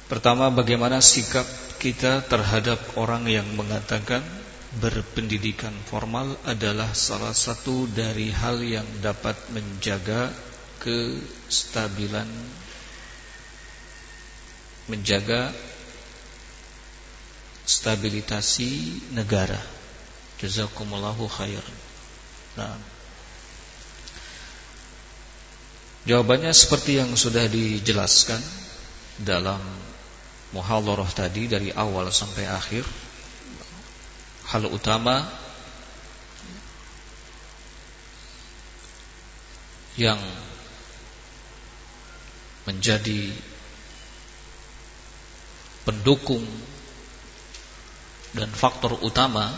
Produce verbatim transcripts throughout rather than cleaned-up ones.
Pertama, bagaimana sikap kita terhadap orang yang mengatakan berpendidikan formal adalah salah satu dari hal yang dapat menjaga kestabilan, menjaga stabilitasi negara. Jazakumullahu khairan. Nah, jawabannya seperti yang sudah dijelaskan dalam muhadharah tadi dari awal sampai akhir. Hal utama yang menjadi pendukung dan faktor utama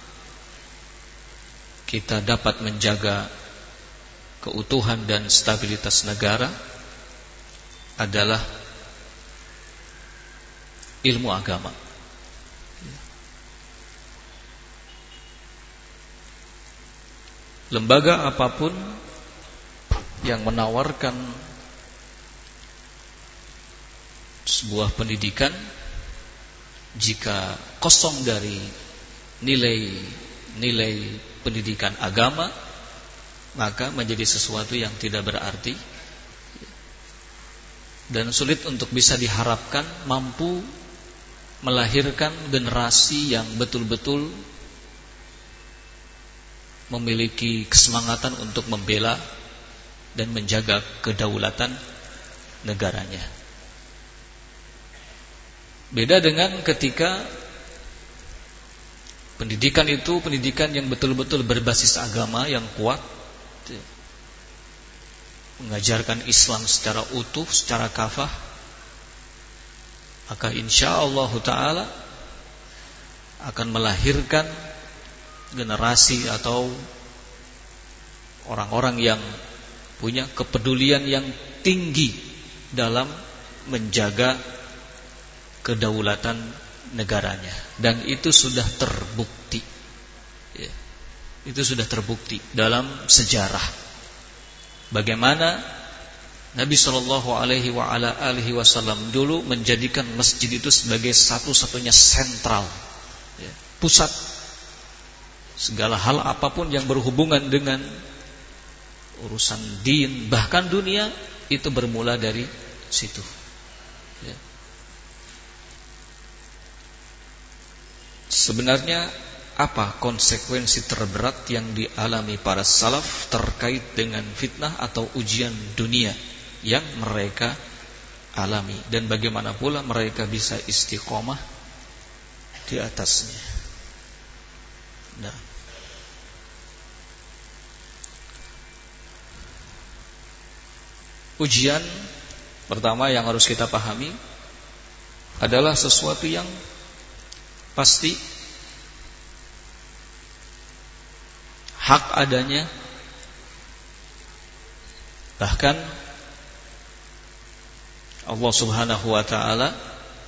kita dapat menjaga keutuhan dan stabilitas negara adalah ilmu agama. Lembaga apapun yang menawarkan sebuah pendidikan, jika kosong dari nilai-nilai pendidikan agama, maka menjadi sesuatu yang tidak berarti dan sulit untuk bisa diharapkan mampu melahirkan generasi yang betul-betul memiliki kesemangatan untuk membela dan menjaga kedaulatan negaranya. Beda dengan ketika pendidikan itu pendidikan yang betul-betul berbasis agama yang kuat, mengajarkan Islam secara utuh, secara kafah, maka insyaallah ta'ala akan melahirkan generasi atau orang-orang yang punya kepedulian yang tinggi dalam menjaga kedaulatan negaranya, dan itu sudah terbukti ya. Itu sudah terbukti dalam sejarah bagaimana Nabi Shallallahu Alaihi Wasallam dulu menjadikan masjid itu sebagai satu-satunya sentral ya, pusat segala hal apapun yang berhubungan dengan urusan din, bahkan dunia, itu bermula dari situ ya. Sebenarnya apa konsekuensi terberat yang dialami para salaf terkait dengan fitnah atau ujian dunia yang mereka alami, dan bagaimana pula mereka bisa istiqomah di atasnya? Nah, ujian pertama yang harus kita pahami adalah sesuatu yang pasti, hak adanya, bahkan Allah Subhanahu wa ta'ala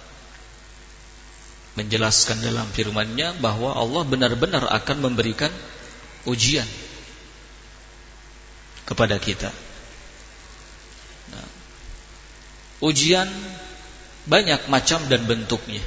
menjelaskan dalam firman-Nya bahwa Allah benar-benar akan memberikan ujian kepada kita. Nah, ujian banyak macam dan bentuknya.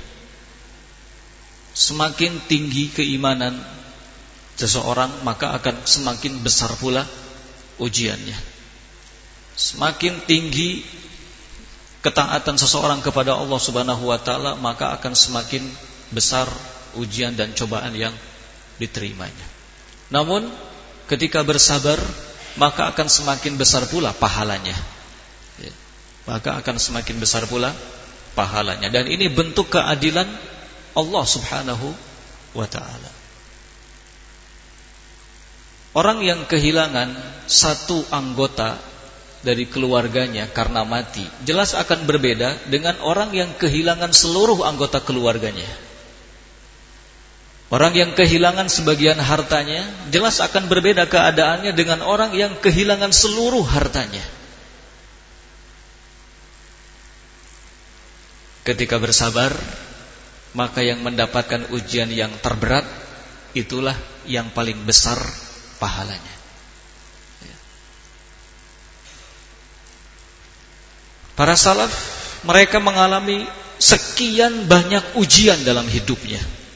Semakin tinggi keimanan seseorang, maka akan semakin besar pula ujiannya. Semakin tinggi ketaatan seseorang kepada Allah Subhanahu wa ta'ala, maka akan semakin besar ujian dan cobaan yang diterimanya. Namun ketika bersabar, maka akan semakin besar pula pahalanya ya. Maka akan semakin besar pula pahalanya. Dan ini bentuk keadilan Allah Subhanahu wa ta'ala. Orang yang kehilangan satu anggota dari keluarganya karena mati, jelas akan berbeda dengan orang yang kehilangan seluruh anggota keluarganya. Orang yang kehilangan sebagian hartanya, jelas akan berbeda keadaannya dengan orang yang kehilangan seluruh hartanya. Ketika bersabar, maka yang mendapatkan ujian yang terberat, itulah yang paling besar pahalanya. Para salaf, mereka mengalami sekian banyak ujian dalam hidupnya.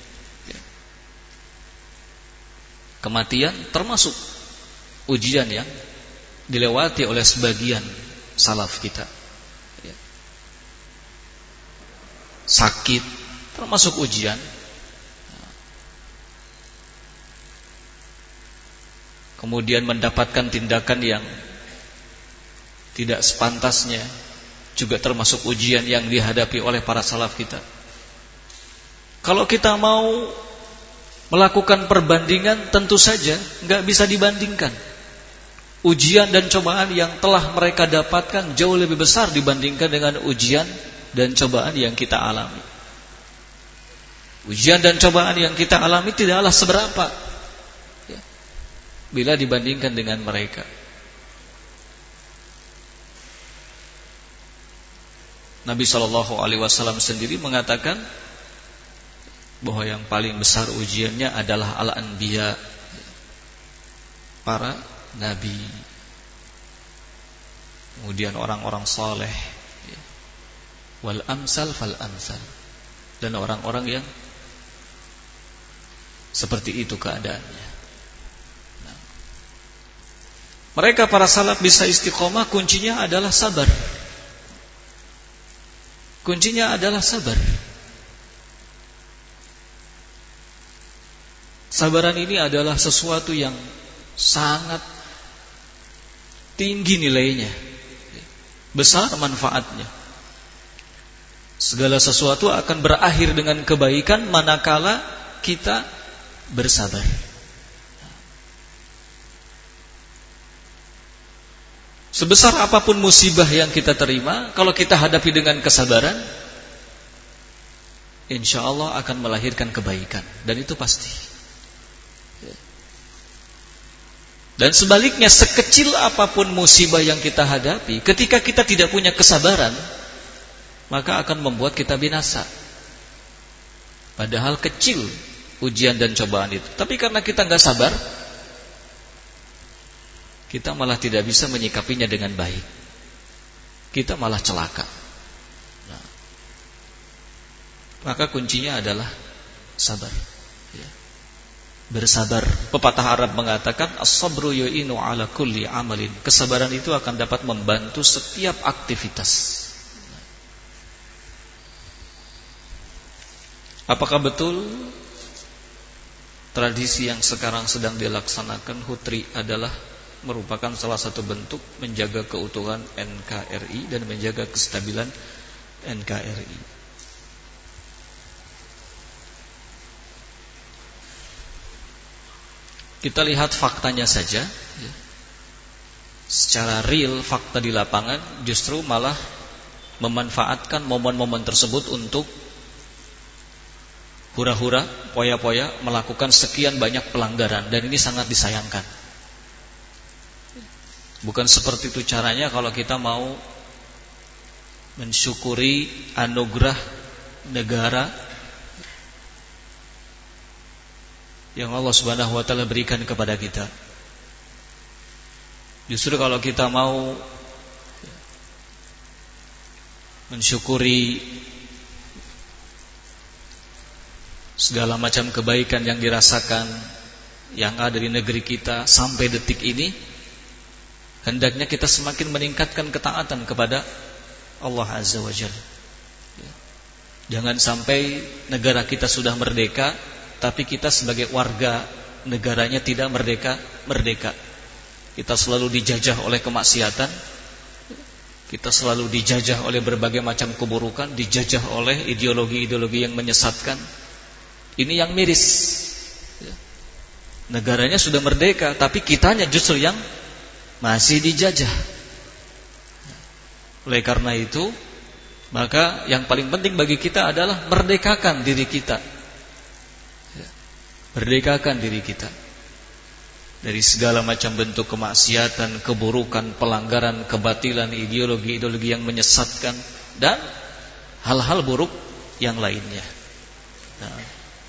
Kematian termasuk ujian yang dilewati oleh sebagian salaf kita. Sakit termasuk ujian. Kemudian mendapatkan tindakan yang tidak sepantasnya juga termasuk ujian yang dihadapi oleh para salaf kita. Kalau kita mau melakukan perbandingan, tentu saja nggak bisa dibandingkan. Ujian dan cobaan yang telah mereka dapatkan jauh lebih besar dibandingkan dengan ujian dan cobaan yang kita alami. Ujian dan cobaan yang kita alami tidaklah seberapa ya, bila dibandingkan dengan mereka. Nabi shallallahu alaihi wasallam sendiri mengatakan bahwa yang paling besar ujiannya adalah al-anbiya, para nabi, kemudian orang-orang saleh, wal amsal fal amsal, dan orang-orang yang seperti itu keadaannya. Nah, mereka para salaf bisa istiqomah, kuncinya adalah sabar. Kuncinya adalah sabar. Sabaran ini adalah sesuatu yang sangat tinggi nilainya, besar manfaatnya. Segala sesuatu akan berakhir dengan kebaikan manakala kita bersabar. Sebesar apapun musibah yang kita terima, kalau kita hadapi dengan kesabaran, insya Allah akan melahirkan kebaikan. Dan itu pasti. Dan sebaliknya, sekecil apapun musibah yang kita hadapi, ketika kita tidak punya kesabaran, maka akan membuat kita binasa. Padahal kecil ujian dan cobaan itu, tapi karena kita gak sabar, kita malah tidak bisa menyikapinya dengan baik. Kita malah celaka. Nah, maka kuncinya adalah sabar ya. Bersabar. Pepatah Arab mengatakan as-sabru yu'inu ala kulli amalin. Kesabaran itu akan dapat membantu setiap aktivitas. Apakah betul tradisi yang sekarang sedang dilaksanakan hutri adalah merupakan salah satu bentuk menjaga keutuhan N K R I dan menjaga kestabilan N K R I? Kita lihat faktanya saja ya. Secara real, fakta di lapangan justru malah memanfaatkan momen-momen tersebut untuk hura-hura, poya-poya, melakukan sekian banyak pelanggaran. Dan ini sangat disayangkan. Bukan seperti itu caranya kalau kita mau mensyukuri anugerah negara yang Allah Subhanahu wa taala berikan kepada kita. Justru kalau kita mau mensyukuri segala macam kebaikan yang dirasakan yang ada di negeri kita sampai detik ini, hendaknya kita semakin meningkatkan ketaatan kepada Allah Azza wa Jalla. Jangan sampai negara kita sudah merdeka, tapi kita sebagai warga negaranya tidak merdeka merdeka. Kita selalu dijajah oleh kemaksiatan, kita selalu dijajah oleh berbagai macam keburukan, dijajah oleh ideologi-ideologi yang menyesatkan. Ini yang miris. Negaranya sudah merdeka, tapi kitanya justru yang masih dijajah. Oleh karena itu, maka yang paling penting bagi kita adalah merdekakan diri kita. Merdekakan diri kita dari segala macam bentuk kemaksiatan, keburukan, pelanggaran, kebatilan, ideologi-ideologi yang menyesatkan dan hal-hal buruk yang lainnya. Nah,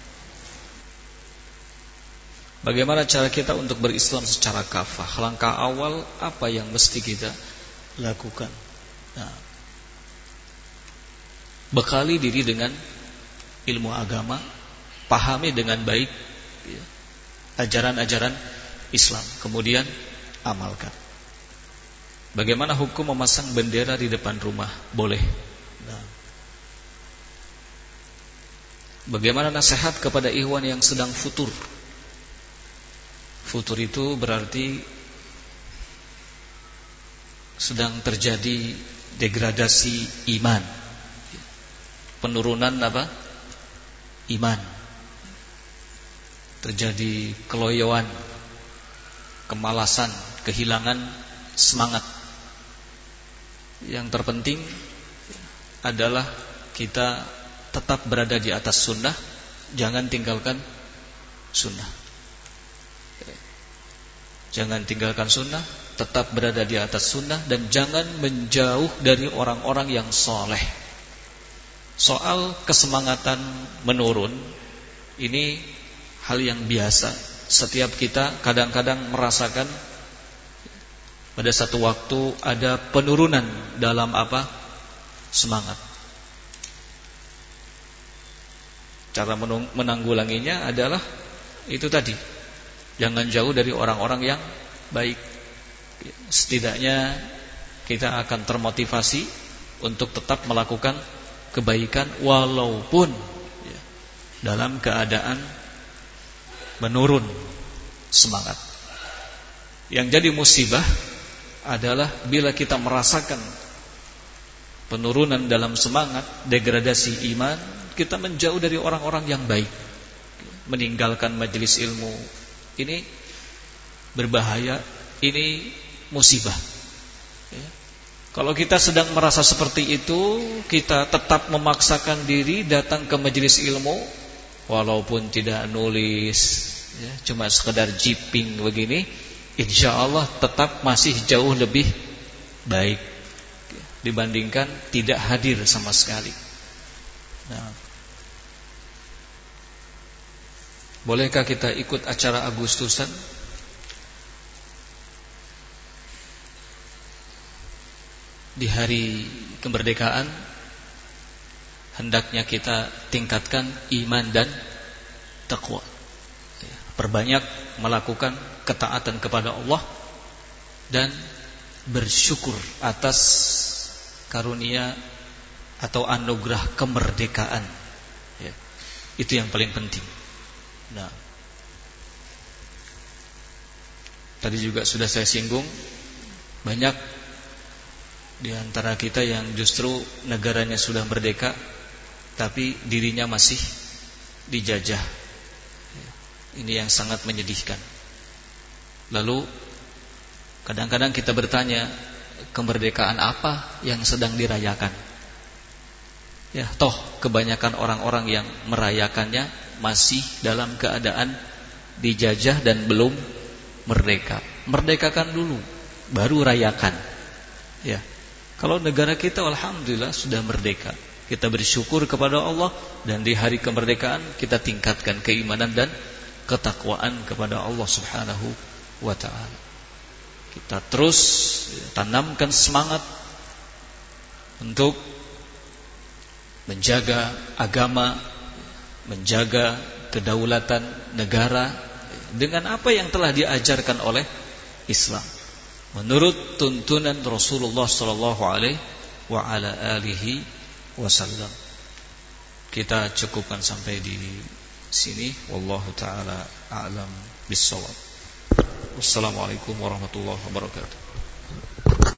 bagaimana cara kita untuk berislam secara kafah? Langkah awal apa yang mesti kita lakukan? Nah, bekali diri dengan ilmu agama, pahami dengan baik ya, ajaran-ajaran Islam, kemudian amalkan. Bagaimana hukum memasang bendera di depan rumah? Boleh. Nah. Bagaimana nasihat kepada ikhwan yang sedang futur? Futur itu berarti sedang terjadi degradasi iman, penurunan apa? Iman. Terjadi keloyoan, kemalasan, kehilangan semangat. Yang terpenting adalah kita tetap berada di atas sunnah, jangan tinggalkan sunnah. Jangan tinggalkan sunnah, tetap berada di atas sunnah, dan jangan menjauh dari orang-orang yang soleh. Soal kesemangatan menurun, ini hal yang biasa. Setiap kita kadang-kadang merasakan pada satu waktu ada penurunan dalam apa? Semangat. Cara menanggulanginya adalah itu tadi. Jangan jauh dari orang-orang yang baik. Setidaknya kita akan termotivasi untuk tetap melakukan kebaikan walaupun ya, dalam keadaan menurun semangat. Yang jadi musibah adalah bila kita merasakan penurunan dalam semangat, degradasi iman, kita menjauh dari orang-orang yang baik, meninggalkan majelis ilmu. Ini berbahaya, ini musibah ya. Kalau kita sedang merasa seperti itu, kita tetap memaksakan diri datang ke majelis ilmu, walaupun tidak nulis ya, cuma sekedar jiping begini, insya Allah tetap masih jauh lebih baik dibandingkan tidak hadir sama sekali. Nah, bolehkah kita ikut acara Agustusan? Di hari kemerdekaan hendaknya kita tingkatkan iman dan taqwa. Perbanyak melakukan ketaatan kepada Allah dan bersyukur atas karunia atau anugerah kemerdekaan ya. Itu yang paling penting. Nah, tadi juga sudah saya singgung, banyak di antara kita yang justru negaranya sudah merdeka tapi dirinya masih dijajah. Ini yang sangat menyedihkan. Lalu kadang-kadang kita bertanya, kemerdekaan apa yang sedang dirayakan? Ya, toh kebanyakan orang-orang yang merayakannya masih dalam keadaan dijajah dan belum merdeka. Merdekakan dulu, baru rayakan. Ya. Kalau negara kita alhamdulillah sudah merdeka, kita bersyukur kepada Allah, dan di hari kemerdekaan kita tingkatkan keimanan dan ketakwaan kepada Allah Subhanahu wa ta'ala. Kita terus tanamkan semangat untuk menjaga agama, menjaga kedaulatan negara dengan apa yang telah diajarkan oleh Islam menurut tuntunan Rasulullah sallallahu alaihi wa ala alihi wasallam. Kita cukupkan sampai di sini. Wallahu taala a'lam bissawab. Wassalamualaikum warahmatullahi wabarakatuh.